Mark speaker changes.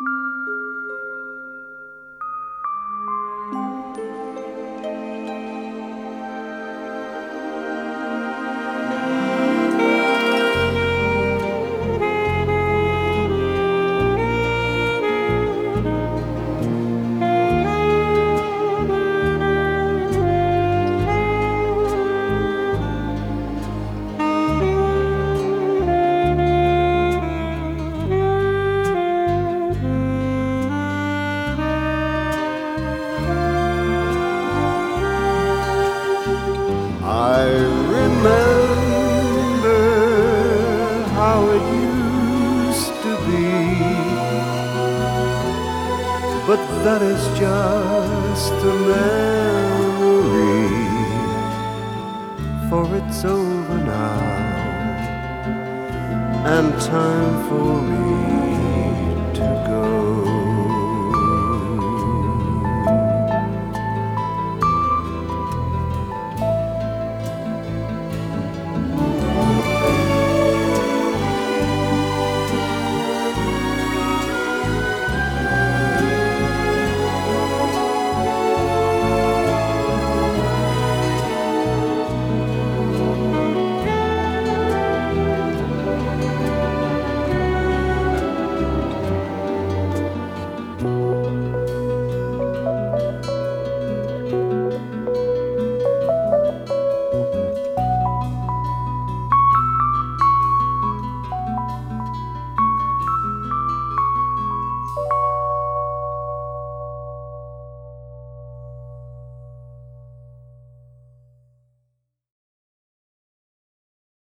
Speaker 1: I remember how it used to be, but that is just a memory, for it's over now, and time for me to go.